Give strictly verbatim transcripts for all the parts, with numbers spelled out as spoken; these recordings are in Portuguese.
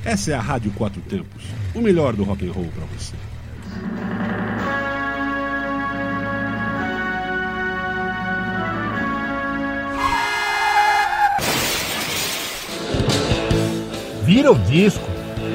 Essa é a Rádio Quatro Tempos, o melhor do rock and roll para você. Vira o disco.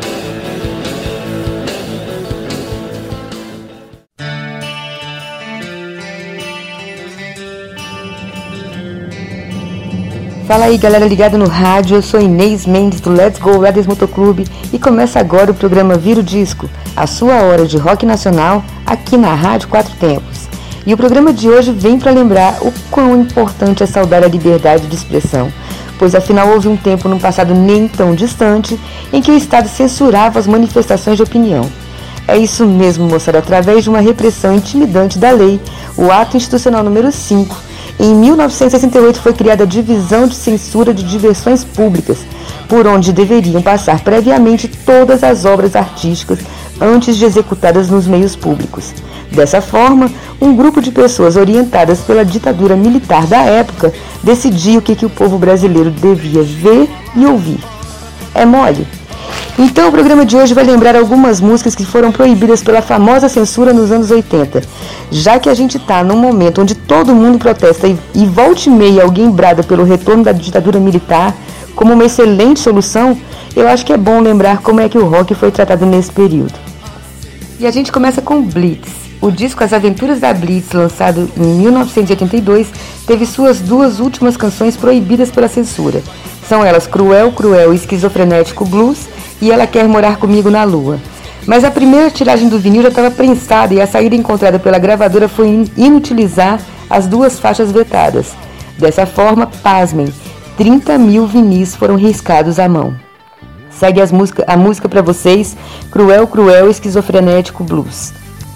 Fala aí, galera ligada no rádio, eu sou Inês Mendes do Let's Go Riders Motoclube e começa agora o programa Vira o Disco, a sua hora de rock nacional aqui na Rádio Quatro Tempos. E o programa de hoje vem para lembrar o quão importante é saudar a liberdade de expressão, pois afinal houve um tempo no passado nem tão distante em que o Estado censurava as manifestações de opinião. É isso mesmo, moçada, através de uma repressão intimidante da lei, o Ato Institucional número cinco, em mil novecentos e sessenta e oito foi criada a Divisão de Censura de Diversões Públicas, por onde deveriam passar previamente todas as obras artísticas antes de executadas nos meios públicos. Dessa forma, um grupo de pessoas orientadas pela ditadura militar da época decidia o que, que o povo brasileiro devia ver e ouvir. É mole? Então o programa de hoje vai lembrar algumas músicas que foram proibidas pela famosa censura nos anos oitenta. Já que a gente está num momento onde todo mundo protesta e, e volta e meia alguém brada pelo retorno da ditadura militar como uma excelente solução, eu acho que é bom lembrar como é que o rock foi tratado nesse período. E a gente começa com Blitz. O disco As Aventuras da Blitz, lançado em mil novecentos e oitenta e dois, teve suas duas últimas canções proibidas pela censura. São elas Cruel, Cruel e Esquizofrenético Blues e Ela Quer Morar Comigo na Lua. Mas a primeira tiragem do vinil já estava prensada e a saída encontrada pela gravadora foi inutilizar as duas faixas vetadas. Dessa forma, pasmem, trinta mil vinis foram riscados à mão. Segue as música, a música para vocês, Cruel, Cruel e Esquizofrenético Blues.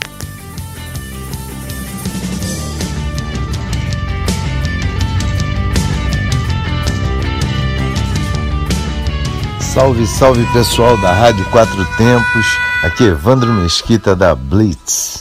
Salve, salve pessoal da Rádio Quatro Tempos, aqui é Evandro Mesquita da Blitz.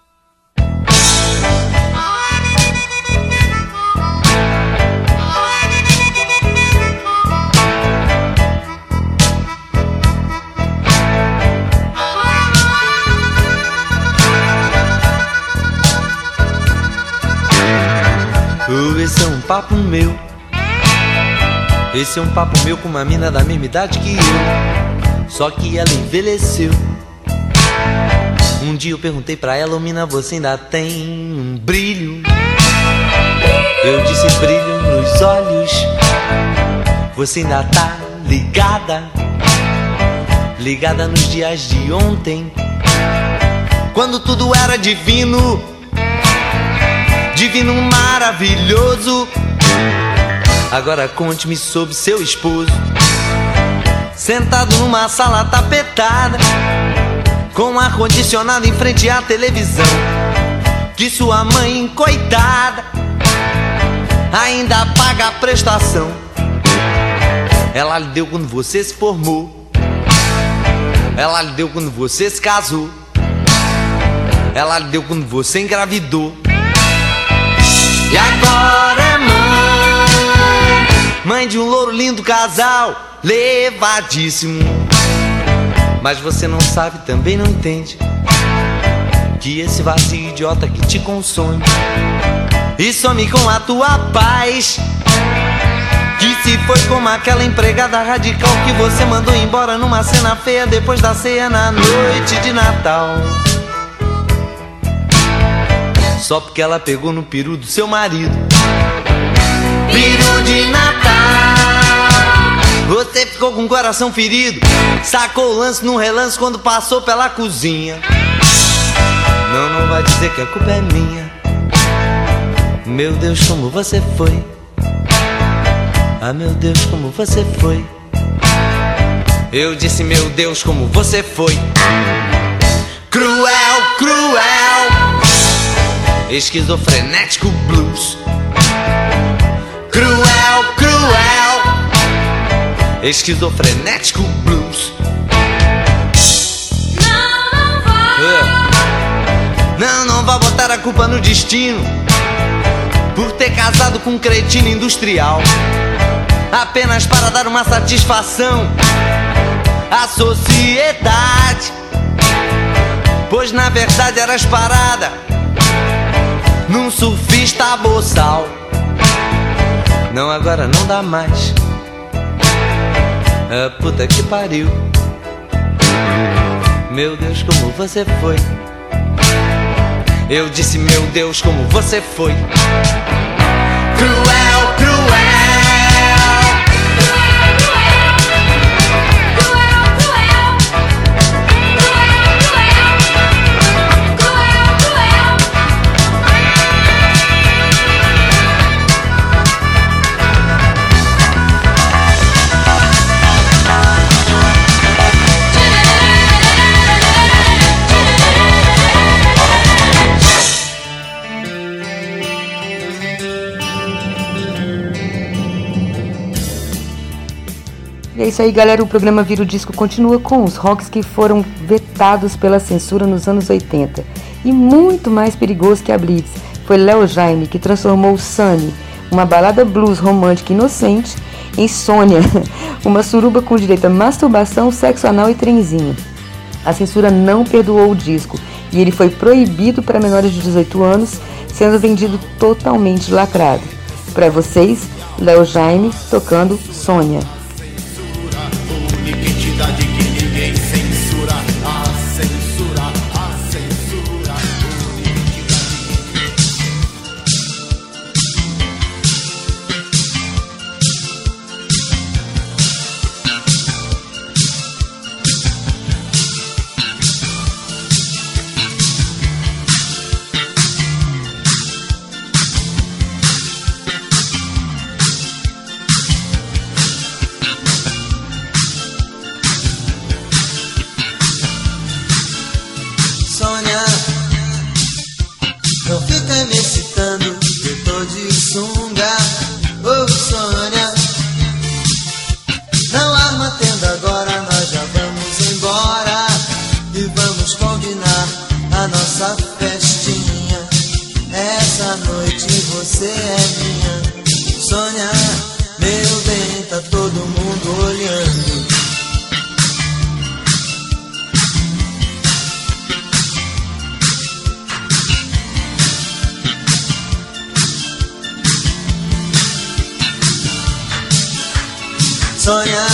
Oh, esse é um papo meu. Esse é um papo meu com uma mina da mesma idade que eu, só que ela envelheceu. Um dia eu perguntei pra ela: ô mina, você ainda tem um brilho? Eu disse: brilho nos olhos. Você ainda tá ligada? Ligada nos dias de ontem, quando tudo era divino, divino maravilhoso. Agora conte-me sobre seu esposo, sentado numa sala tapetada, com ar-condicionado em frente à televisão, que sua mãe, coitada, ainda paga a prestação. Ela lhe deu quando você se formou, ela lhe deu quando você se casou, ela lhe deu quando você engravidou. E agora é mãe, mãe de um louro lindo casal, levadíssimo. Mas você não sabe, também não entende, que esse vazio idiota que te consome e some com a tua paz, que se foi como aquela empregada radical que você mandou embora numa cena feia depois da ceia na noite de Natal, só porque ela pegou no peru do seu marido. Peru de Natal. Você ficou com o coração ferido, sacou o lance num relance quando passou pela cozinha. Não, não vai dizer que a culpa é minha. Meu Deus, como você foi. Ah, meu Deus, como você foi. Eu disse, meu Deus, como você foi. Cruel, cruel, esquizofrenético blues. Cruel, cruel, esquizofrenético blues. Não, não vá. Não, não vá botar a culpa no destino por ter casado com um cretino industrial, apenas para dar uma satisfação a sociedade. Pois na verdade eras parada num surfista boçal. Não, agora não dá mais. Ah, puta que pariu. Meu Deus, como você foi. Eu disse, meu Deus, como você foi. Cruel, cruel. E é isso aí, galera, o programa Vira o Disco continua com os rocks que foram vetados pela censura nos anos oitenta. E muito mais perigoso que a Blitz foi Léo Jaime, que transformou Sunny, uma balada blues romântica inocente, em Sônia, uma suruba com direito a masturbação, sexo anal e trenzinho. A censura não perdoou o disco e ele foi proibido para menores de dezoito anos, sendo vendido totalmente lacrado. Para vocês, Léo Jaime tocando Sônia. Identidade que ninguém censura, a censura, a censura, não fica me excitando, eu tô de sunga. Ô Sônia, não arma tenda agora, nós já vamos embora. E vamos combinar a nossa festinha. Essa noite você é minha. Sônia, meu bem, tá todo mundo olhando. Sônia,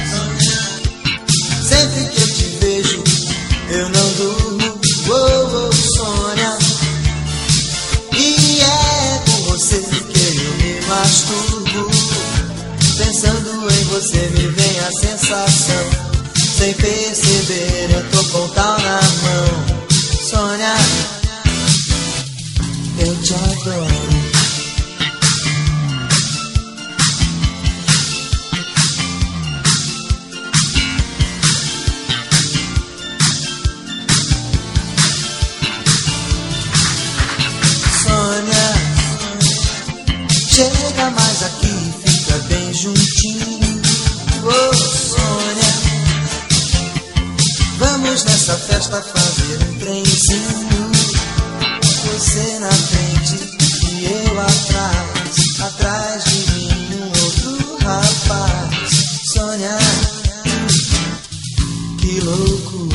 sempre que eu te vejo, eu não durmo. Oh, oh, Sônia, e é com você que eu me masturbo. Pensando em você me vem a sensação. Sem perceber eu tô com tal na mão. Sônia, eu te adoro. Chega mais aqui, fica bem juntinho. Oh, Sônia, vamos nessa festa fazer um trenzinho. Você na frente e eu atrás. Atrás de mim um outro rapaz. Sônia, que loucura.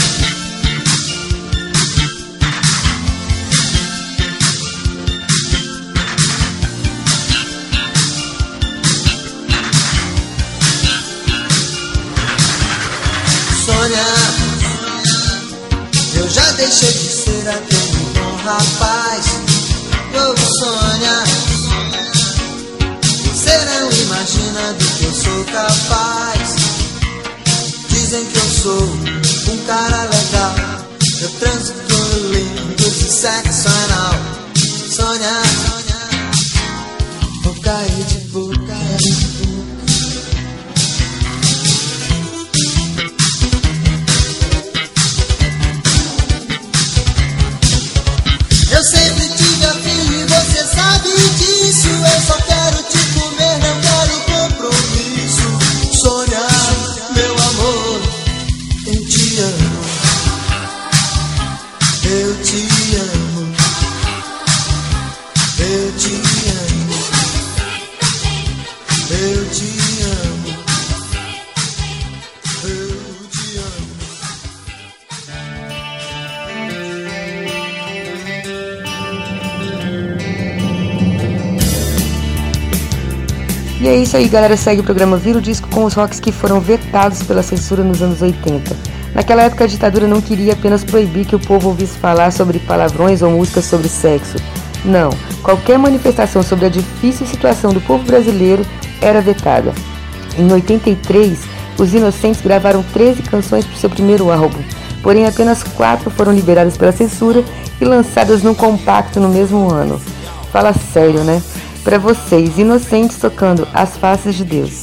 Sônia, eu já deixei de ser aquele bom rapaz. Oh, Sônia, você não imagina do que eu sou capaz. Dizem que eu sou um cara legal. Eu transo com lindos e sexo anal. Sônia, vou cair de boca, cair de boca. Eu sempre tive afim e você sabe disso. Eu só quero te comer, não quero compromisso. Sônia, meu amor, eu te amo. Eu te amo. E é isso aí, galera. Segue o programa Vira o Disco com os rocks que foram vetados pela censura nos anos oitenta. Naquela época, a ditadura não queria apenas proibir que o povo ouvisse falar sobre palavrões ou músicas sobre sexo. Não, qualquer manifestação sobre a difícil situação do povo brasileiro era vetada. Em oitenta e três, os Inocentes gravaram treze canções para o seu primeiro álbum, porém apenas quatro foram liberadas pela censura e lançadas num compacto no mesmo ano. Fala sério, né? Para vocês, Inocentes tocando As Faces de Deus.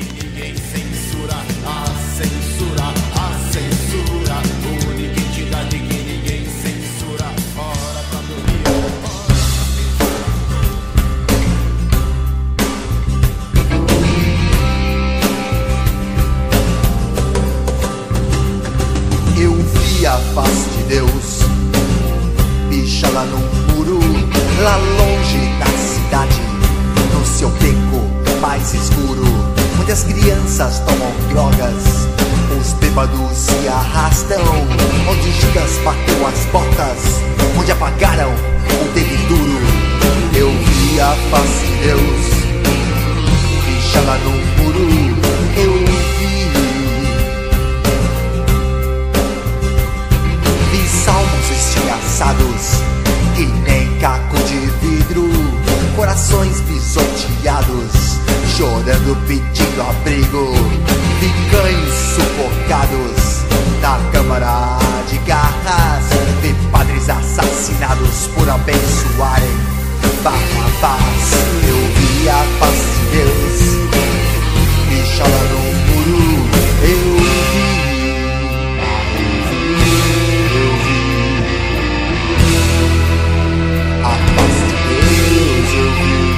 Eu vi a face de Deus, bicha lá num muro, lá longe da cidade, no seu beco mais escuro. Muitas crianças tomam drogas, os bêbados se arrastam, onde Judas bateu as botas, onde apagaram o dedo duro. Eu vi a face de Deus, bicha lá num muro. Eu vi, vi salmos estilhaçados e nem caco de vidro, corações pisoteados, chorando pedindo abrigo. Vi cães sufocados na câmara de garras, vi padres assassinados por abençoarem Barrabás. Eu vi a paz de Deus, bicha lá no muro. Eu vi, eu vi a paz de Deus, eu vi.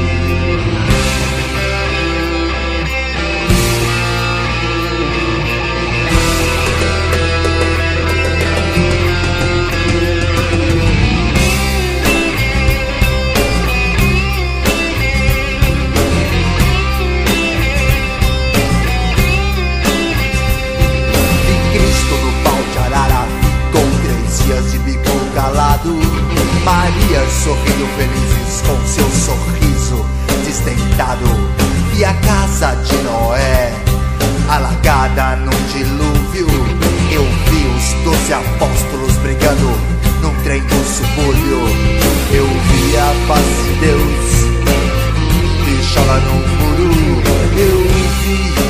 De bico calado, Maria sorrindo felizes com seu sorriso destentado. E a casa de Noé alagada num dilúvio. Eu vi os doze apóstolos brigando num trem do subúrbio. Eu vi a paz de Deus, bicha lá no muro. Eu vi,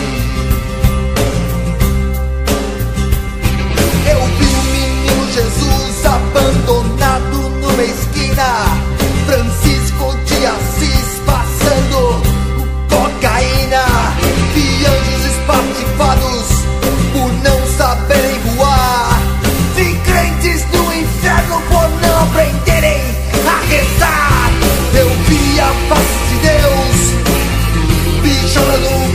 Jesus abandonado numa esquina, Francisco de Assis passando cocaína, vi anjos espatifados por não saberem voar, vi crentes no inferno por não aprenderem a rezar. Eu vi a face de Deus, bicha lá no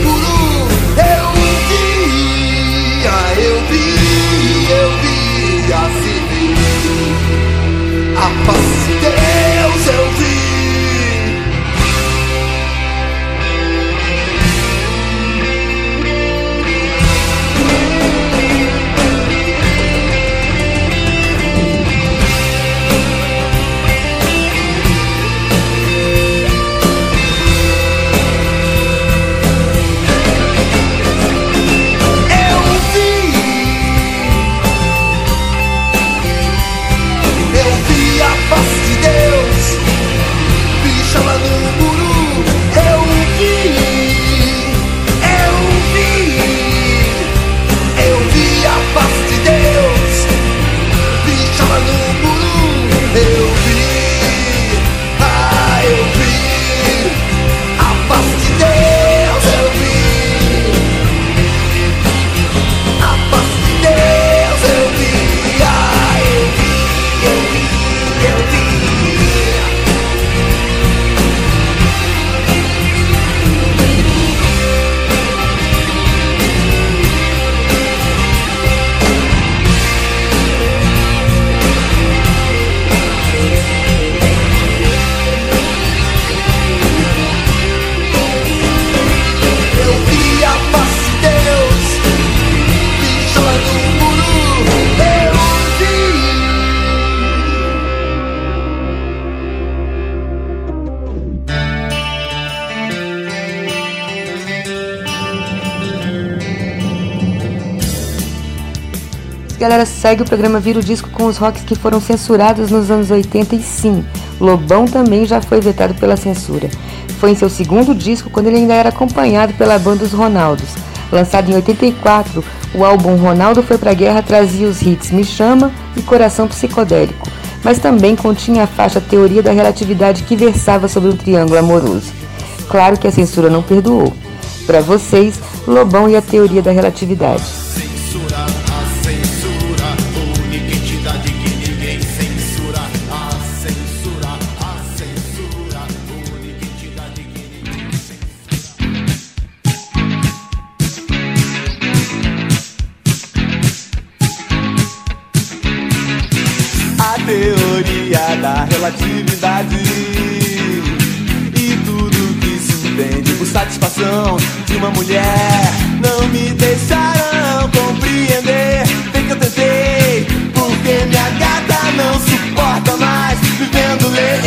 galera, segue o programa Vira o Disco com os rocks que foram censurados nos anos oitenta e sim, Lobão também já foi vetado pela censura. Foi em seu segundo disco, quando ele ainda era acompanhado pela banda Os Ronaldos. Lançado em oitenta e quatro, o álbum Ronaldo Foi Pra Guerra trazia os hits Me Chama e Coração Psicodélico, mas também continha a faixa Teoria da Relatividade que versava sobre um triângulo amoroso. Claro que a censura não perdoou. Para vocês, Lobão e a Teoria da Relatividade. Censura, a censura, única entidade que ninguém censura. A censura, a censura, única entidade que ninguém censura. A teoria da relatividade entende por satisfação de uma mulher. Não me deixaram compreender, bem que eu tentei, porque minha gata não suporta mais vivendo ler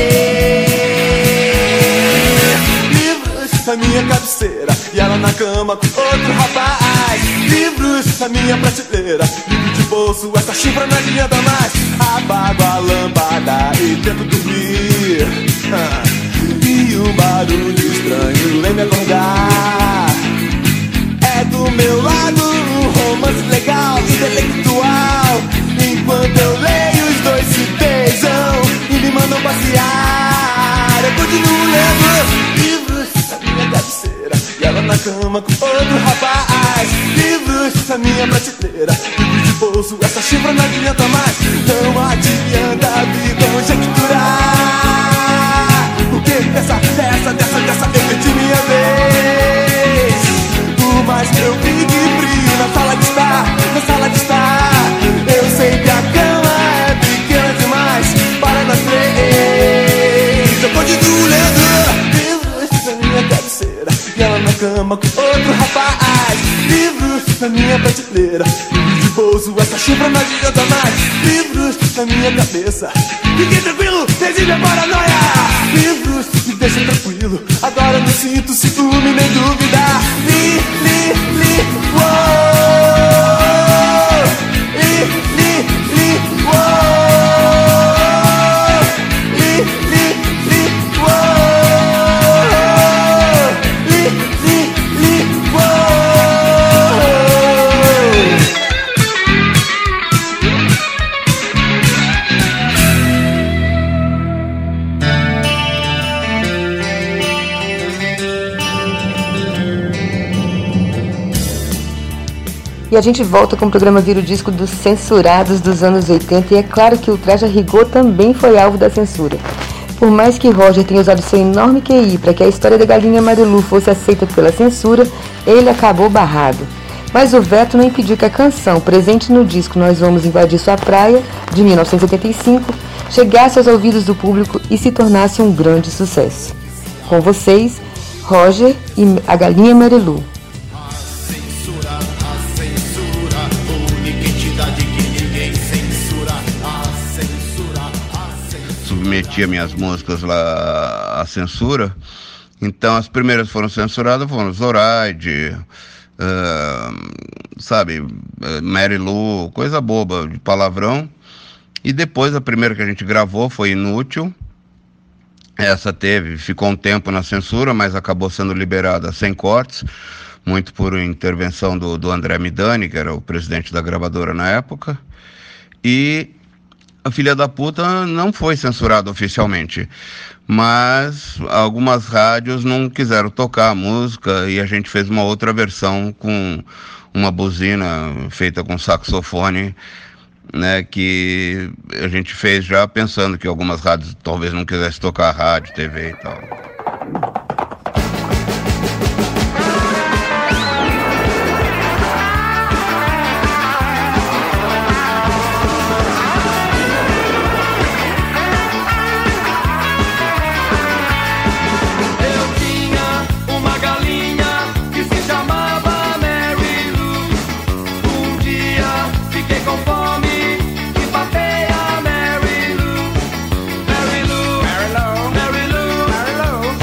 livros na minha cabeceira e ela na cama com outro rapaz. Livros na minha prateleira, livro de bolso, essa chifra não adianta mais. Apago a lâmpada e tento dormir, e um barulho estranho vem me acordar. É do meu lado um romance legal, intelectual. Enquanto eu leio, os dois se beijam e me mandam passear. Eu continuo lendo livros na minha cabeceira e ela na cama com outro rapaz. Livros na minha prateleira, livros de bolso, essa chifra não adianta mais. Não adianta vir conjecturar, porque dessa, dessa, dessa, dessa eu perdi minha vez. Por mais que eu fique frio na sala de estar, na sala de estar, eu sei que a cama é pequena demais para nós três. Eu continuo lendo livros na minha cabeceira e ela na cama com outro rapaz. Livros na minha prateleira, livros de bolso, essa chifra não adianta mais. Livros na minha cabeça, fiquem tranquilo, desde minha paranoia. Livros me deixam tranquilo, agora não sinto ciúme nem dúvida. Li, li, li, uou. Li, li, li, uou. Li, li, li, uou. Li, li, li, uou. E a gente volta com o programa Vira o Disco dos censurados dos anos oitenta, e é claro que o Traje a Rigor também foi alvo da censura. Por mais que Roger tenha usado seu enorme Q I para que a história da galinha Marilu fosse aceita pela censura, ele acabou barrado. Mas o veto não impediu que a canção, presente no disco Nós Vamos Invadir Sua Praia, de mil novecentos e setenta e cinco, chegasse aos ouvidos do público e se tornasse um grande sucesso. Com vocês, Roger e a galinha Marilu. Submetia minhas músicas lá à censura, então as primeiras foram censuradas foram Zoraide, uh, sabe, Mary Lou, coisa boba de palavrão. E depois a primeira que a gente gravou foi Inútil. Essa teve, ficou um tempo na censura, mas acabou sendo liberada sem cortes, muito por intervenção do, do André Midani, que era o presidente da gravadora na época. E A Filha da Puta não foi censurada oficialmente, mas algumas rádios não quiseram tocar a música e a gente fez uma outra versão com uma buzina feita com saxofone, né, que a gente fez já pensando que algumas rádios talvez não quisessem tocar rádio, T V e tal. Mary Lou, Mary Lou, Mary Lou,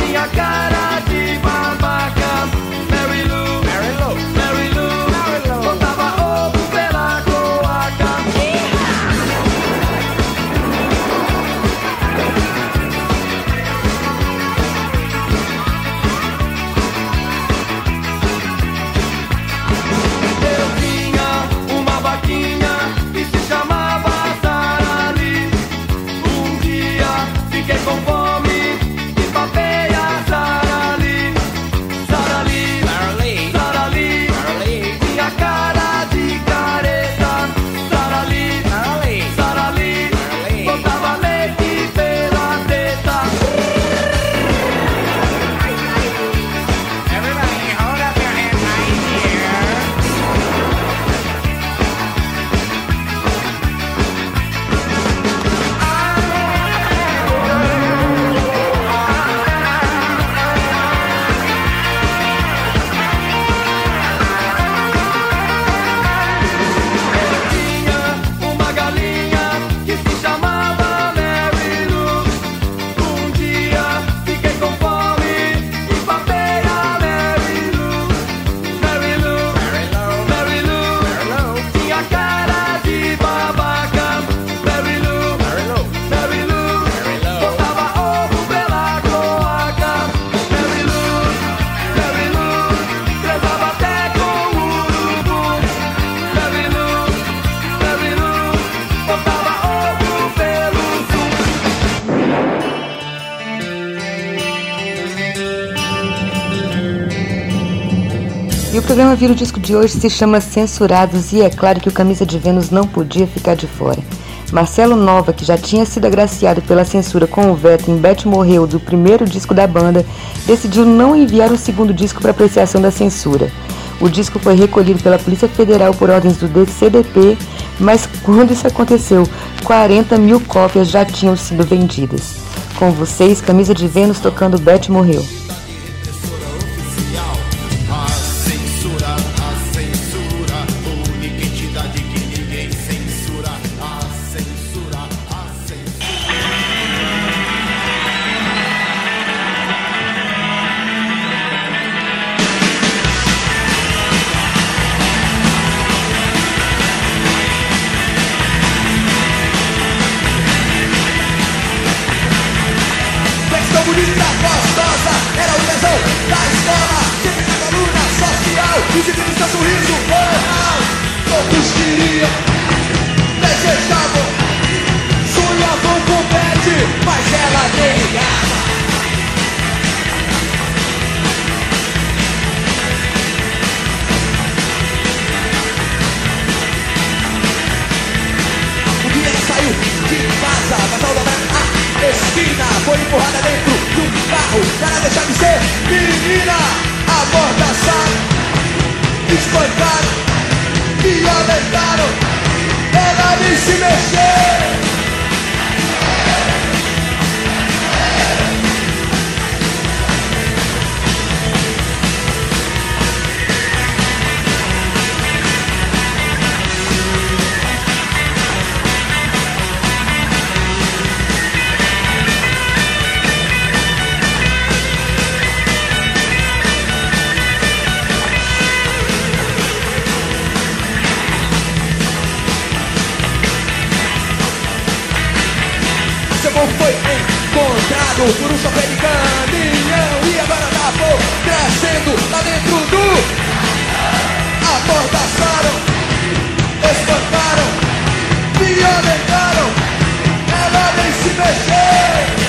o programa Vira o Disco de hoje se chama Censurados e é claro que o Camisa de Vênus não podia ficar de fora. Marcelo Nova, que já tinha sido agraciado pela censura com o veto em Bete Morreu do primeiro disco da banda, decidiu não enviar o segundo disco para apreciação da censura. O disco foi recolhido pela Polícia Federal por ordens do D C D P, mas quando isso aconteceu, quarenta mil cópias já tinham sido vendidas. Com vocês, Camisa de Vênus tocando Bete Morreu. Bonita, gostosa, era o tesão da escola. Sempre cada aluna social, exibindo seu sorriso formal. Todos queriam, desejavam, sonhavam com Bete, mas ela nem ligava. Um dia ela saiu de casa, pra saudar a esquina, foi empurrada dentro de um carro para deixar de ser menina. Amordaçaram, espancaram, violentaram, ela nem se mexeu. Foi encontrado por um chofé de caminhão e agora tá crescendo lá dentro do. Amordaçaram, espancaram, violentaram, ela nem se mexeu.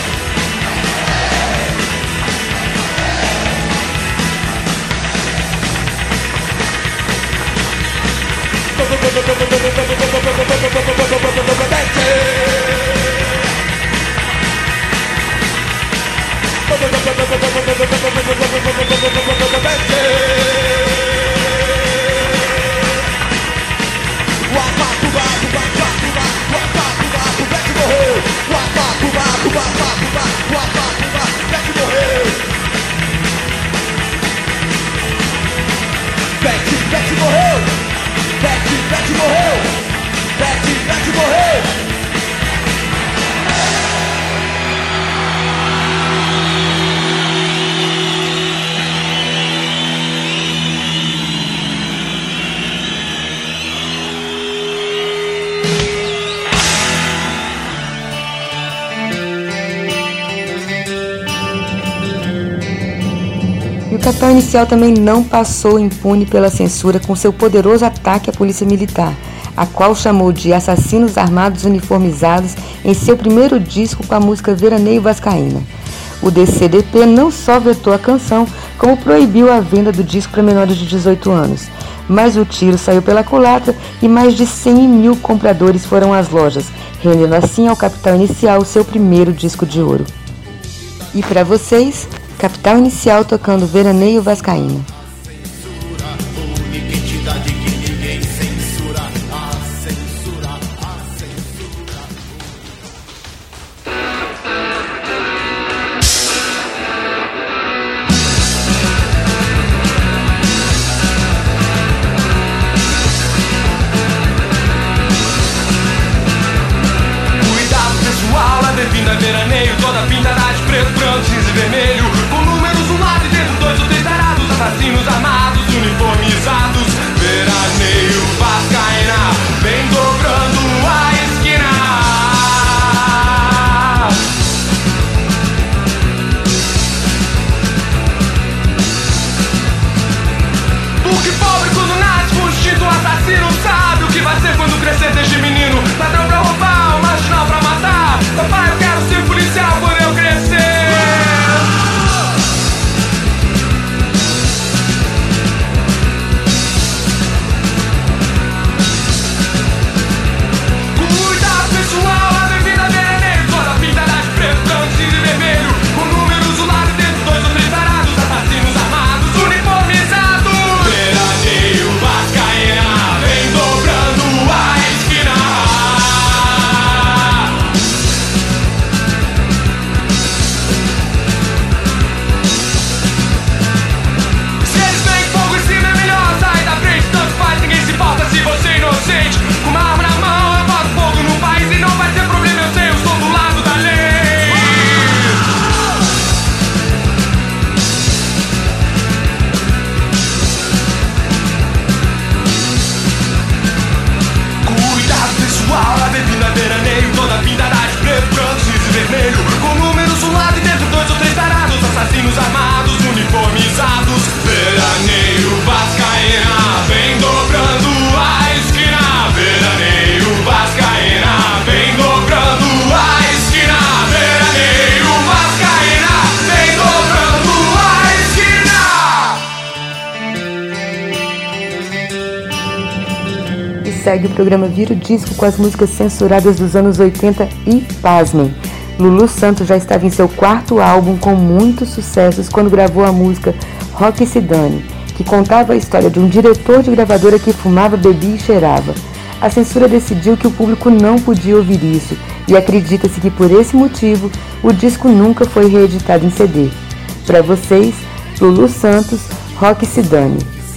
Bete morreu, Bete, Bete morreu, Bete, Bete morreu. E o Capital Inicial também não passou impune pela censura com seu poderoso ataque à polícia militar, a qual chamou de assassinos armados uniformizados em seu primeiro disco com a música Veraneio Vascaína. O D C D P não só vetou a canção, como proibiu a venda do disco para menores de dezoito anos. Mas o tiro saiu pela culatra e mais de cem mil compradores foram às lojas, rendendo assim ao Capital Inicial seu primeiro disco de ouro. E para vocês, Capital Inicial tocando Veraneio Vascaína. Bem-vinda veraneio, toda pintada de preto, branco, cinza e vermelho, com números um lado e dentro dois ou três tarados, assassinos armados, uniformizados. Veraneio Vascaína, vem dobrando a esquina. Porque pobre quando nasce com instinto assassino sabe o que vai ser quando crescer desde menino. Ladrão pra roubar, um marginal pra matar. Papai, eu quero ser policial quando eu crescer. pisados. Veraneio vascaína vem dobrando a esquina. Veraneio vascaína vem dobrando a esquina. Veraneio vascaína vem dobrando a esquina. E segue o programa Vira o Disco com as músicas censuradas dos anos oitenta e, pasmem, Lulu Santos já estava em seu quarto álbum com muitos sucessos quando gravou a música Rock Se Dane, que contava a história de um diretor de gravadora que fumava, bebia e cheirava. A censura decidiu que o público não podia ouvir isso e acredita-se que por esse motivo o disco nunca foi reeditado em C D. Para vocês, Lulu Santos, Rock Se Dane.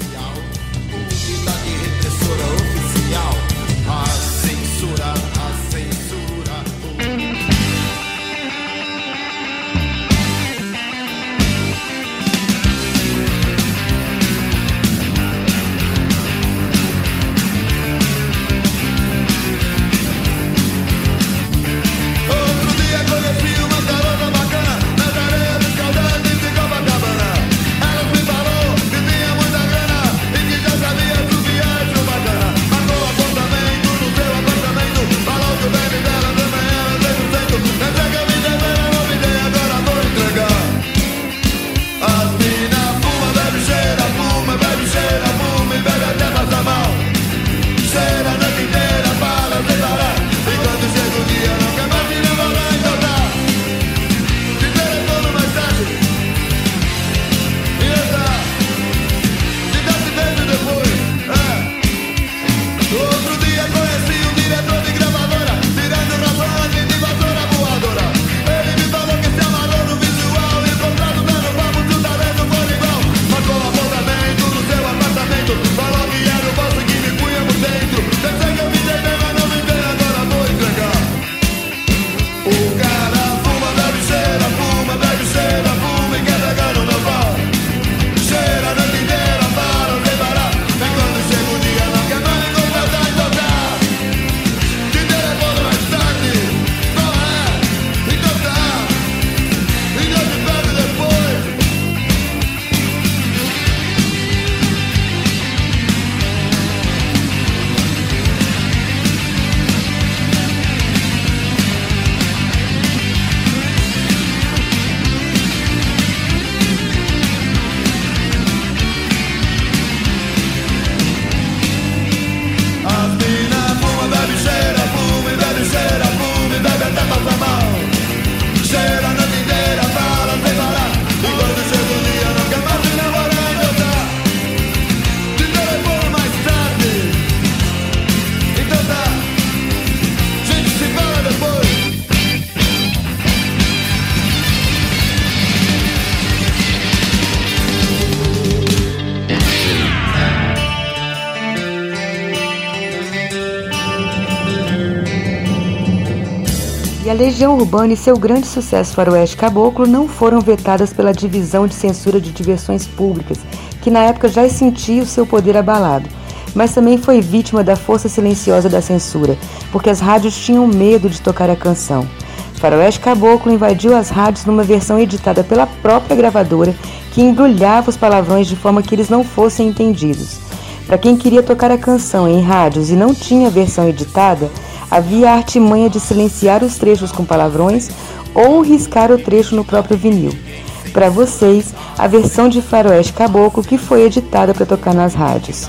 E a Legião Urbana e seu grande sucesso Faroeste Caboclo não foram vetadas pela Divisão de Censura de Diversões Públicas, que na época já sentia o seu poder abalado, mas também foi vítima da força silenciosa da censura, porque as rádios tinham medo de tocar a canção. Faroeste Caboclo invadiu as rádios numa versão editada pela própria gravadora, que embrulhava os palavrões de forma que eles não fossem entendidos. Para quem queria tocar a canção em rádios e não tinha versão editada, havia a artimanha de silenciar os trechos com palavrões ou riscar o trecho no próprio vinil. Para vocês, a versão de Faroeste Caboclo que foi editada para tocar nas rádios.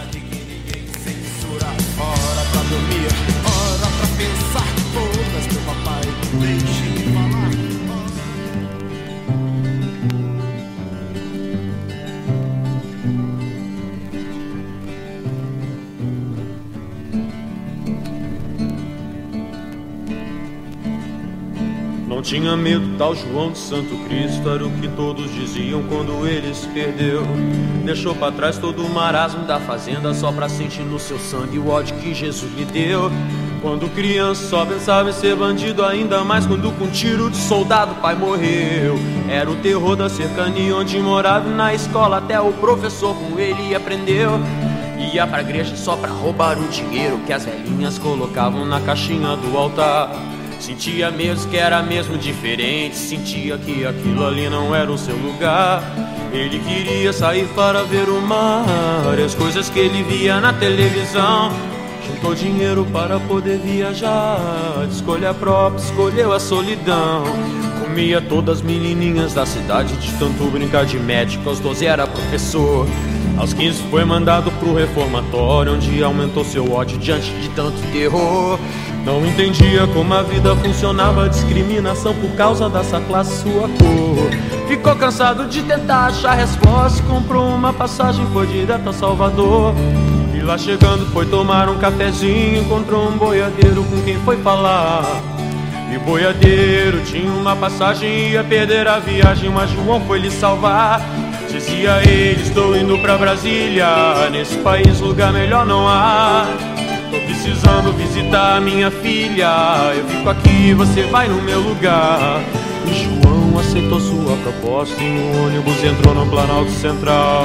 Não tinha medo, tal João de Santo Cristo, era o que todos diziam quando ele se perdeu. Deixou pra trás todo o marasmo da fazenda, só pra sentir no seu sangue o ódio que Jesus lhe deu. Quando criança só pensava em ser bandido, ainda mais quando com tiro de soldado o pai morreu. Era o terror da cercania onde morava, e na escola até o professor com ele aprendeu. Ia pra igreja só pra roubar o dinheiro que as velhinhas colocavam na caixinha do altar. Sentia mesmo que era mesmo diferente, sentia que aquilo ali não era o seu lugar. Ele queria sair para ver o mar e as coisas que ele via na televisão. Juntou dinheiro para poder viajar, de escolha própria, escolheu a solidão. Comia todas as menininhas da cidade, de tanto brincar de médico. Aos doze era professor, aos quinze foi mandado pro reformatório, onde aumentou seu ódio diante de tanto terror. Não entendia como a vida funcionava, discriminação por causa dessa classe, sua cor. Ficou cansado de tentar achar resposta, comprou uma passagem, foi direto a Salvador. E lá chegando foi tomar um cafezinho, encontrou um boiadeiro com quem foi falar. E o boiadeiro tinha uma passagem, ia perder a viagem, mas João foi lhe salvar. Dizia ele, estou indo pra Brasília, nesse país lugar melhor não há. Tô precisando visitar a minha filha, eu fico aqui, você vai no meu lugar. E João aceitou sua proposta e o ônibus entrou no Planalto Central.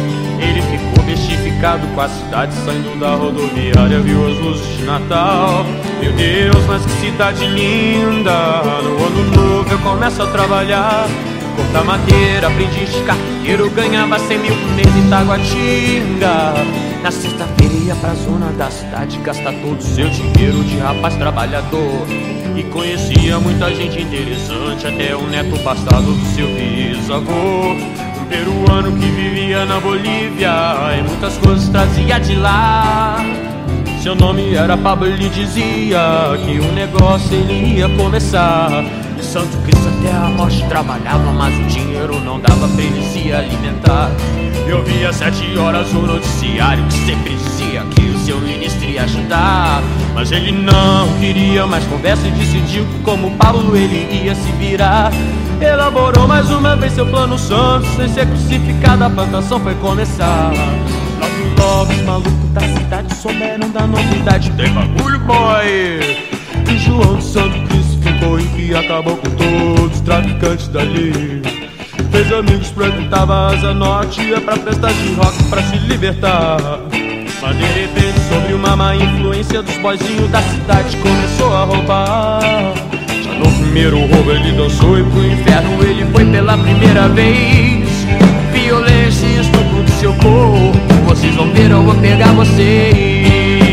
Ele ficou bestificado com a cidade, saindo da rodoviária, viu as luzes de Natal. Meu Deus, mas que cidade linda, no ano novo eu começo a trabalhar. Cortar madeira, aprendi de carteiro, ganhava cem mil por mês em Taguatinga. Na sexta-feira ia pra zona da cidade, gastar todo o seu dinheiro de rapaz trabalhador. E conhecia muita gente interessante, até o neto bastardo do seu bisavô. Um peruano que vivia na Bolívia e muitas coisas trazia de lá. Seu nome era Pablo, ele dizia que o negócio ele ia começar. E Santo Cristo até a morte trabalhava, mas o dinheiro não dava pra ele se alimentar. Eu via sete horas o noticiário que sempre dizia que o seu ministro ia ajudar. Mas ele não queria mais conversa e decidiu que como Pablo ele ia se virar. Elaborou mais uma vez seu plano santo, sem ser crucificado a plantação foi começar. Logo logo os malucos da cidade souberam da novidade, tem bagulho boy. E João de Santo Cristo ficou em que acabou com todos os traficantes dali. Fez amigos, frequentava a Asa Norte, ia pra festas de rock pra se libertar. Mas de repente, sobre uma má influência dos boizinhos da cidade, começou a roubar. Já no primeiro roubo ele dançou e pro inferno ele foi pela primeira vez. Violência e estupro do seu corpo, vocês vão ver, eu vou pegar vocês.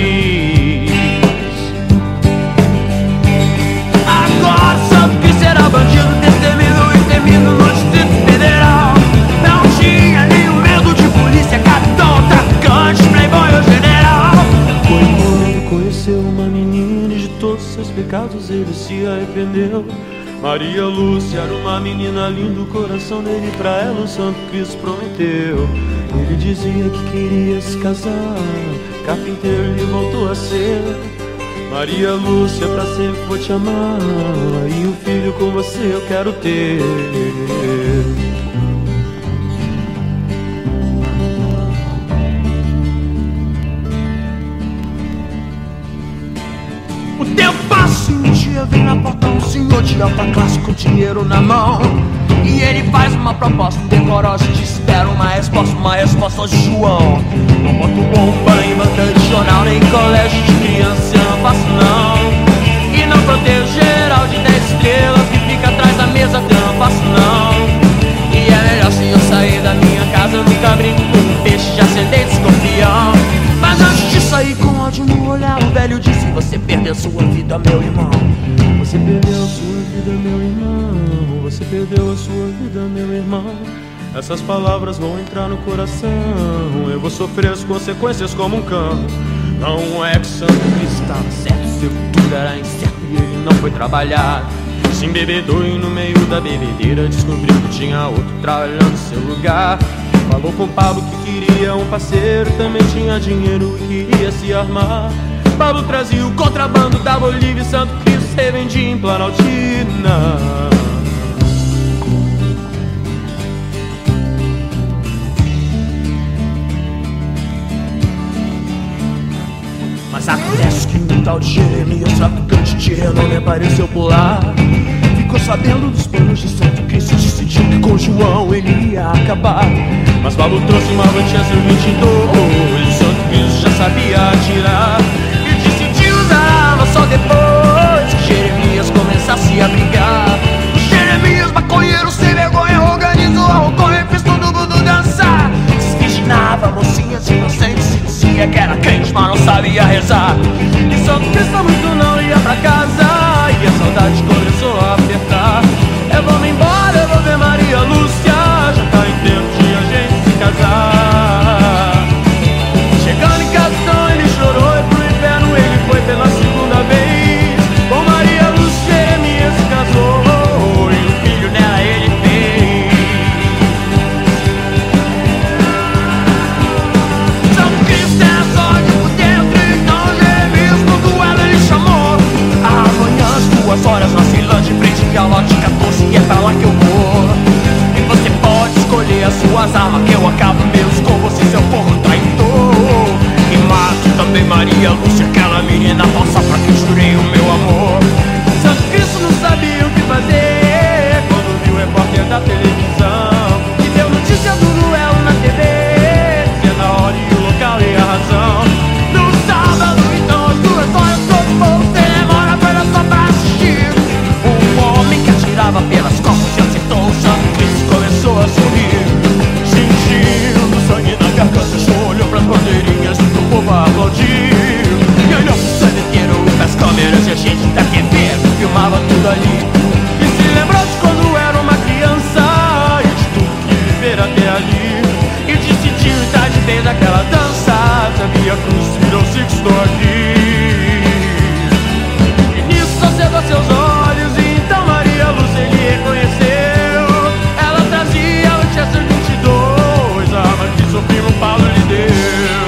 Agora Santo Cristo era bandido, destemido e temido no Distrito Federal. Não tinha nenhum medo de polícia, capitão, traficante, playboy ou general. Foi quando conheceu uma menina e de todos seus pecados ele se arrependeu. Maria Lúcia era uma menina linda, o coração dele pra ela o Santo Cristo prometeu. Ele dizia que queria se casar, carpinteiro ele voltou a ser. Maria Lúcia, pra sempre vou te amar, e um filho com você eu quero ter. O tempo passa e um dia vem na porta um senhor de alta classe com dinheiro na mão. E ele faz uma proposta decorosa e te espera uma resposta, uma resposta de João. Não boto bomba em banca de jornal, nem colégio de criança, eu não faço não. E não protejo geral de dez estrelas que fica atrás da mesa, eu não faço não. E é melhor se eu sair da minha casa, eu nunca brinco com um peixe de ascendente escorpião. Mas antes de sair com ódio no olhar, o velho disse: você perdeu sua vida, meu irmão. Você perdeu a sua vida, meu irmão. Você perdeu a sua vida, meu irmão. Essas palavras vão entrar no coração. Eu vou sofrer as consequências como um cão. Não é que Santo Cristo estava certo, seu futuro era incerto e ele não foi trabalhar. Se embebedou e no meio da bebedeira descobriu que tinha outro trabalhando no seu lugar. Falou com Pablo que queria um parceiro, também tinha dinheiro e queria se armar. Pablo trazia o contrabando da Bolívia e Santo Cristo revendia em Planaltina. Mas acontece que um tal de Jeremias, traficante de renome, apareceu por lá. Ficou sabendo dos planos de Santo Cristo e decidiu que com João ele ia acabar. Mas Pablo trouxe uma Manchester vinte e dois, o Santo Cristo já sabia atirar. E decidiu usar a arma só depois que Jeremias a brigar. Jeremias, maconheiro sem vergonha, organizou a roconha e fez todo mundo sabia rezar. E Santo Cristo muito não ia pra casa, e a saudade começou a apertar. Eu vou me embora, eu vou ver Maria Lúcia, já tá em tempo de a gente se casar. Chegando em casa então ele chorou, e pro inferno ele foi pela segunda vez. Com Maria Lúcia Jeremias se casou, e o filho dela ele fez. São Cristo é sorte por dentro, então Jeremias no duelo ele chamou. Amanhã às duas horas na Ceilândia, em frente que a lote quatorze, e é pra lá que eu vou. E você pode escolher as suas armas, que eu acabo meus com você se eu for um traidor. E mato também Maria Lúcia, aquela menina falsa pra quem jurei o meu amor. Santo Cristo não sabia o que fazer quando viu o repórter da televisão e deu notícia do duelo na T V, dizendo a hora e o local e a razão. No sábado então às duas horas todo o povo sem demora foi só pra assistir. Um homem que atirava pelas costas e acertou o Santo Cristo começou a sorrir, sentindo sangue na garganta, só olhou pras bandeirinhas e pro povo aplaudir. E olhou pro sangue inteiro, pras câmeras e a gente da T V filmava tudo ali. E se lembrou de quando era uma criança e de tudo que viver até ali. E decidiu estar de vez daquela dança, sabia a cruz virou Six, estou aqui. E nisso só cegou seus olhos, e então Maria Lúcia ele reconheceu. Ela trazia o Chester vinte e dois, a arma que seu primo Paulo lhe deu.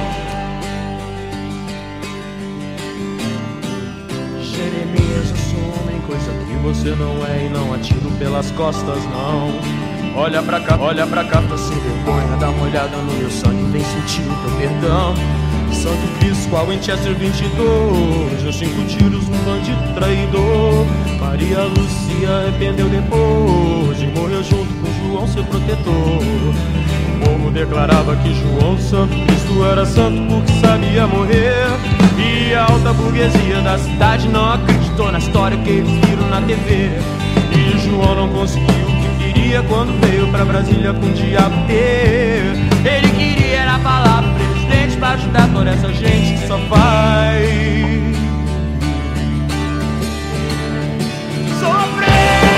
Jeremias, eu sou homem, coisa que você não é, e não atiro pelas costas não. Olha pra cá, olha pra cá, tô sem vergonha, dá uma olhada no meu sangue, vem sentir o teu perdão. Santo Cristo, qual Winchester vinte e dois, deu cinco tiros num bandido traidor. Maria Lúcia arrependeu depois e morreu junto com João, seu protetor. O povo declarava que João Santo Cristo era santo porque sabia morrer. E a alta burguesia da cidade não acreditou na história que eles viram na T V. E João não conseguiu o que queria quando veio pra Brasília com o diabo ter. Ele queria era falar pro presidente pra ajudar toda essa gente que só faz sofrer.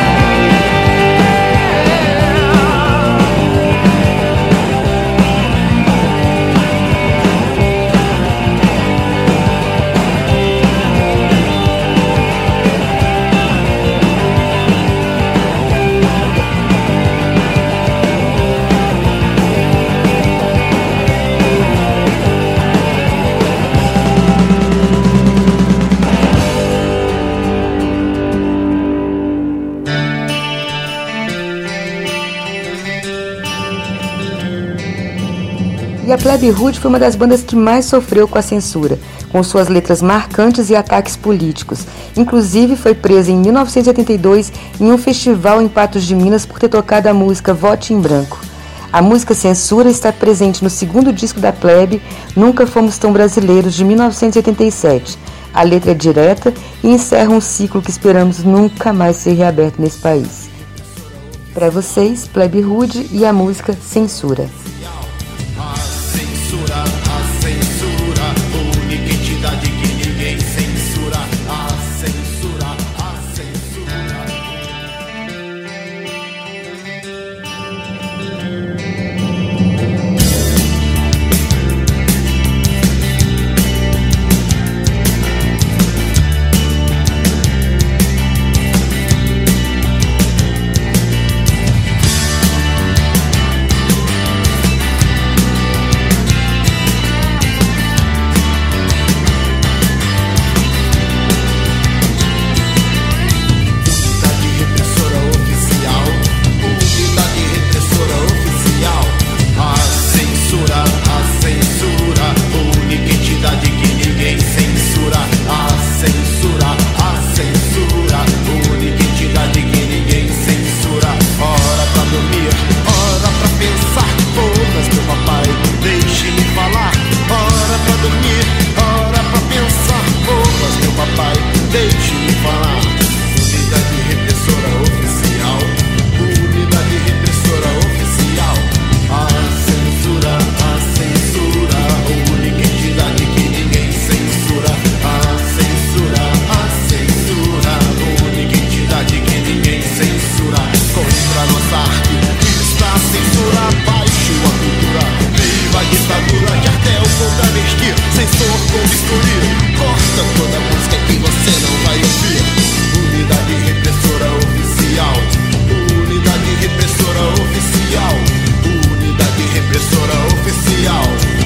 E a Plebe Rude foi uma das bandas que mais sofreu com a censura, com suas letras marcantes e ataques políticos. Inclusive foi presa em mil novecentos e oitenta e dois em um festival em Patos de Minas por ter tocado a música Vote em Branco. A música Censura está presente no segundo disco da Plebe, Nunca Fomos Tão Brasileiros, de mil novecentos e oitenta e sete. A letra é direta e encerra um ciclo que esperamos nunca mais ser reaberto nesse país. Para vocês, Plebe Rude e a música Censura. A censura, única entidade que ninguém censura. A censura, a censura. aqui, sensor com bisturi. Corta toda a música que você não vai ouvir. Unidade repressora oficial. Unidade repressora oficial. Unidade repressora oficial.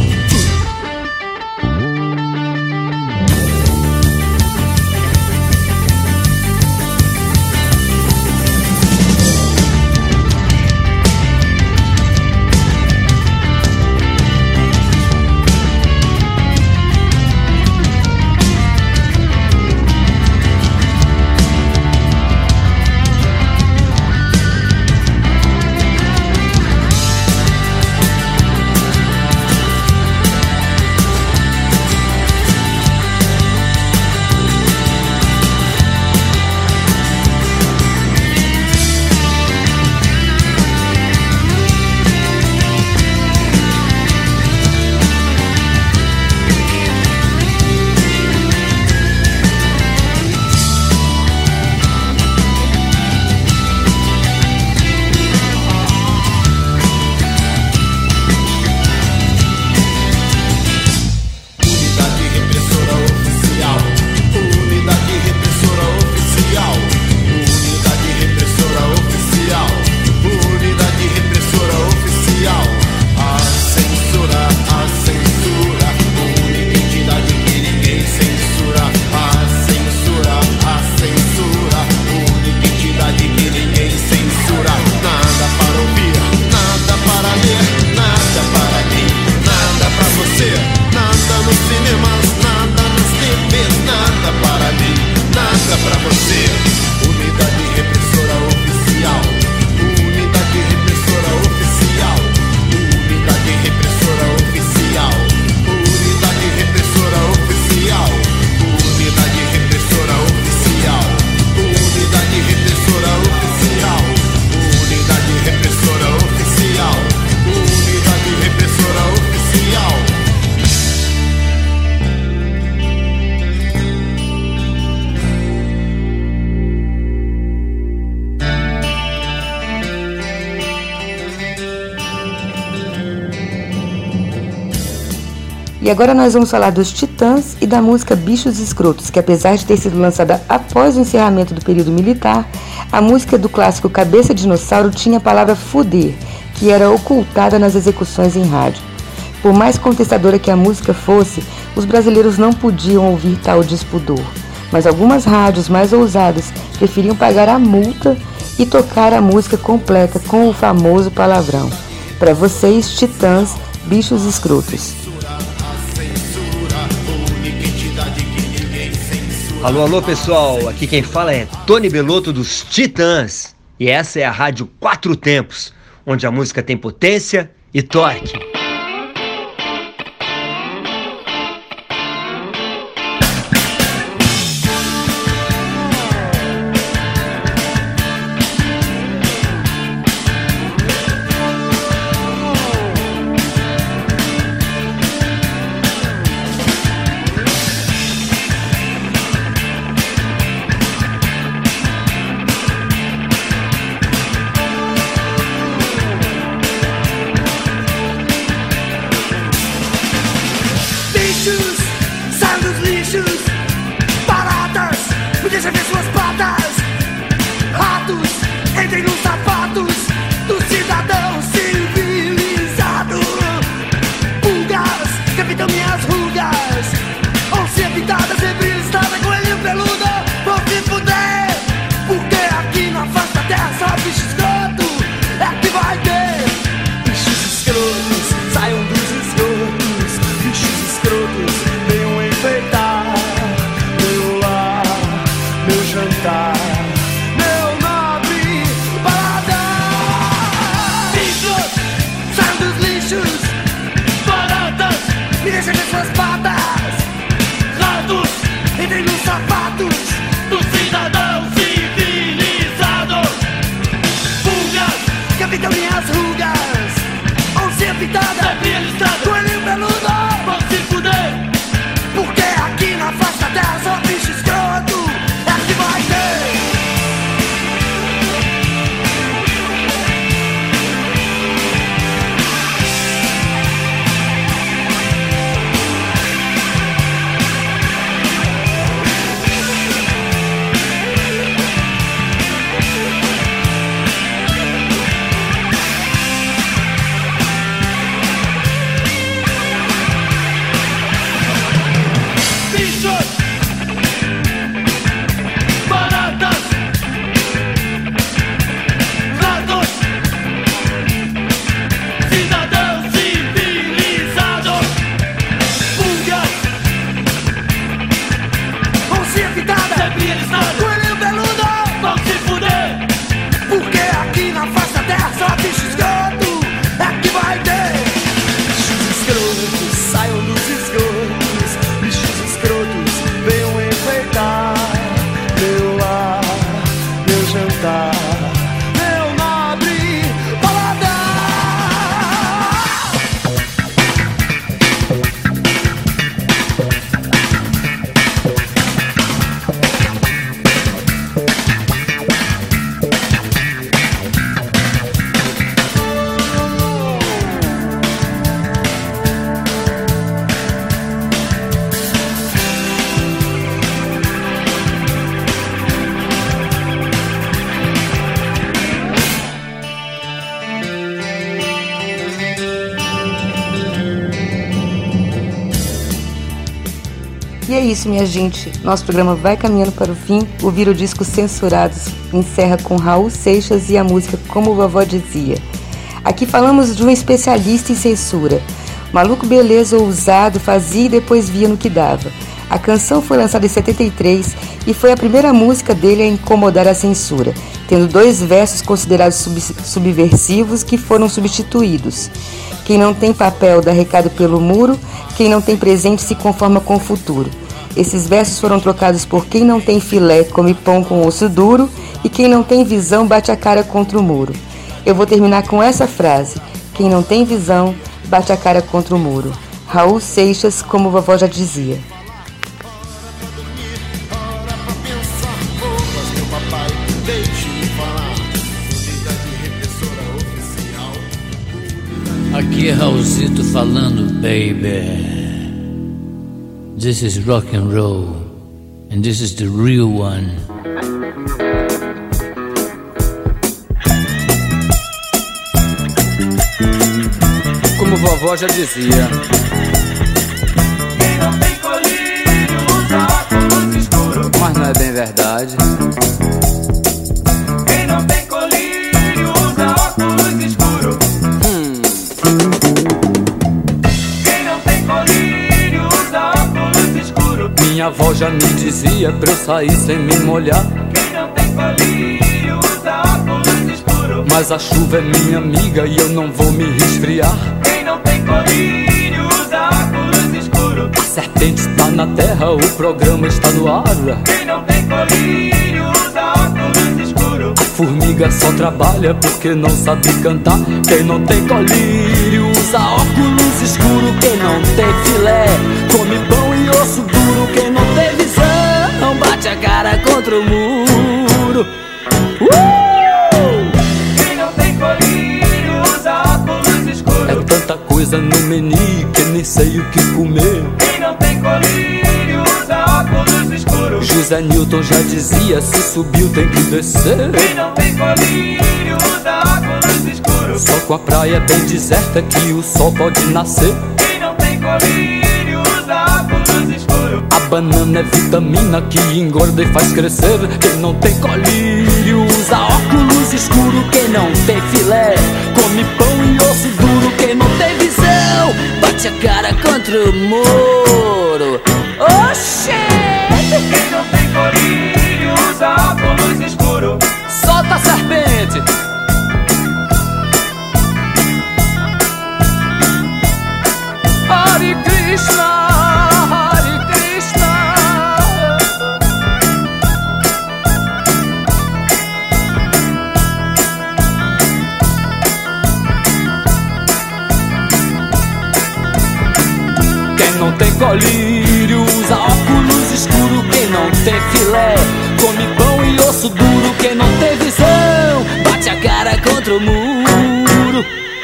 E agora nós vamos falar dos Titãs e da música Bichos Escrotos, que apesar de ter sido lançada após o encerramento do período militar, a música do clássico Cabeça de Dinossauro tinha a palavra fuder, que era ocultada nas execuções em rádio. Por mais contestadora que a música fosse, os brasileiros não podiam ouvir tal despudor, mas algumas rádios mais ousadas preferiam pagar a multa e tocar a música completa com o famoso palavrão. Para vocês, Titãs, Bichos Escrotos. Alô, alô pessoal, aqui quem fala é Tony Belotto dos Titãs e essa é a Rádio Quatro Tempos, onde a música tem potência e torque. E é isso, minha gente. Nosso programa vai caminhando para o fim. O Vira o Disco Censurados encerra com Raul Seixas e a música Como Vovó Dizia. Aqui falamos de um especialista em censura. Maluco Beleza ousado, fazia e depois via no que dava. A canção foi lançada em setenta e três e foi a primeira música dele a incomodar a censura, tendo dois versos considerados sub- subversivos que foram substituídos. Quem não tem papel dá recado pelo muro, quem não tem presente se conforma com o futuro. Esses versos foram trocados por quem não tem filé come pão com osso duro e quem não tem visão bate a cara contra o muro. Eu vou terminar com essa frase: quem não tem visão bate a cara contra o muro. Raul Seixas, como vovó já dizia. Aqui é Raulzito falando, baby. This is rock and roll, and this is the real one. Como vovó já dizia, quem não tem colírio usa óculos escuros. Mas não é bem verdade. Quem não tem colírio usa óculos escuros. Hum. Quem não tem colírio usa óculos escuros. Minha avó já me dizia pra eu sair sem me molhar. Quem não tem colírio usa óculos escuros. Mas a chuva é minha amiga e eu não vou me resfriar. Quem não tem colírio usa óculos escuros. A serpente está na terra, o programa está no ar. Quem não tem colírio usa óculos escuros. A formiga só trabalha porque não sabe cantar. Quem não tem colírio usa óculos escuros. Quem não tem filé come pão e osso duro. Quem não tem visão bate a cara contra o muro. uh! Quem não tem colírio usa óculos escuros. É tanta coisa no menu que nem sei o que comer. Quem não tem colírio usa óculos escuros. José Newton já dizia, se subiu tem que descer. Quem não tem colírio usa óculos escuros. Só com a praia bem deserta que o sol pode nascer. Quem não tem colírio usa óculos escuros. A banana é vitamina que engorda e faz crescer. Quem não tem colírio usa óculos escuros. Quem não tem filé come pão e osso duro. Quem não tem visão bate a cara contra o muro. Oxê! Quem não tem colírio usa óculos escuros. Solta a serpente! Hare Krishna, Hare Krishna. Quem não tem colírio usa óculos escuros. Quem não tem filé come pão e osso duro. Quem não tem visão bate a cara contra o muro.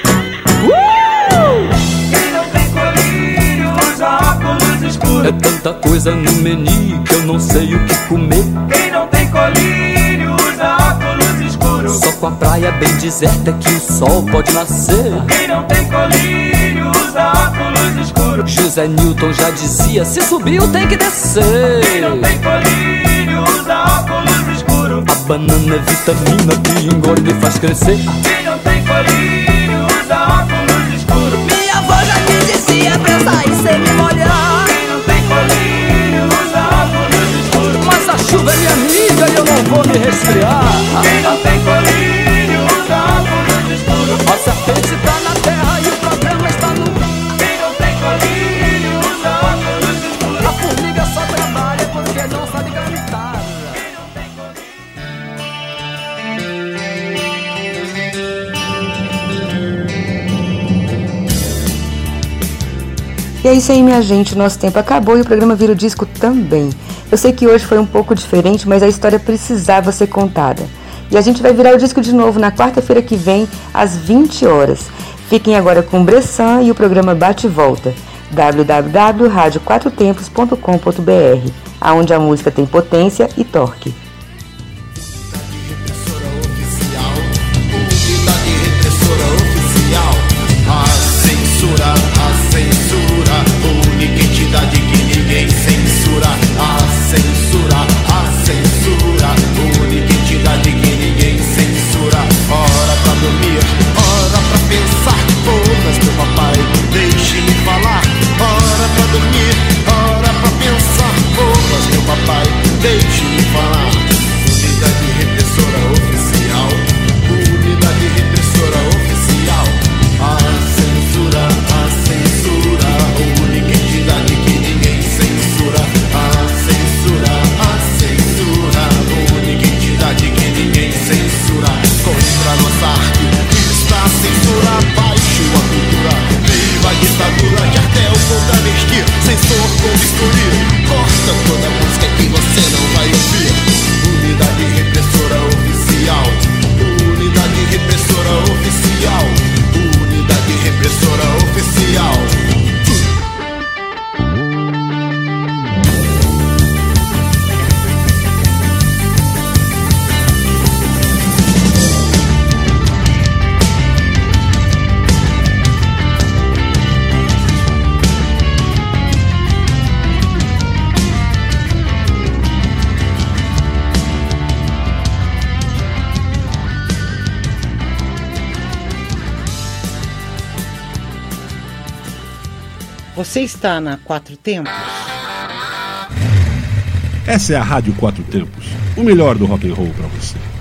uh! Quem não tem colírio usa óculos escuros. É tanta coisa no menu que eu não sei o que comer. Quem não tem colírio usa óculos escuros. Só com a praia bem deserta que o sol pode nascer. Quem não tem colírio usa óculos escuros. José Newton já dizia, se subiu tem que descer. Quem não tem colírio usa óculos escuros. A banana é vitamina que engorda e faz crescer. Quem não tem colírio usa óculos escuros. Minha avó já me dizia pra eu sair sem me molhar. Quem não tem colírio usa óculos escuros. Mas a chuva é minha amiga e eu não vou me resfriar. Quem não tem colírio usa óculos escuros. A serpente tá na terra e o programa está no ar. Quem não tem colírio usa óculos escuros. A formiga só trabalha porque não sabe cantar. Quem não tem colírio. E é isso aí, minha gente, o nosso tempo acabou e o programa Vira o Disco também. Eu sei que hoje foi um pouco diferente, mas a história precisava ser contada. E a gente vai virar o disco de novo na quarta-feira que vem, às vinte horas. Fiquem agora com o Bressan e o programa Bate e Volta, w w w ponto rádio quatro tempos ponto com ponto b r, aonde a música tem potência e torque. Unidade repressora oficial. A censura, a censura, única entidade que ninguém censura. Você está na Quatro Tempos? Essa é a Rádio Quatro Tempos, o melhor do rock and roll para você.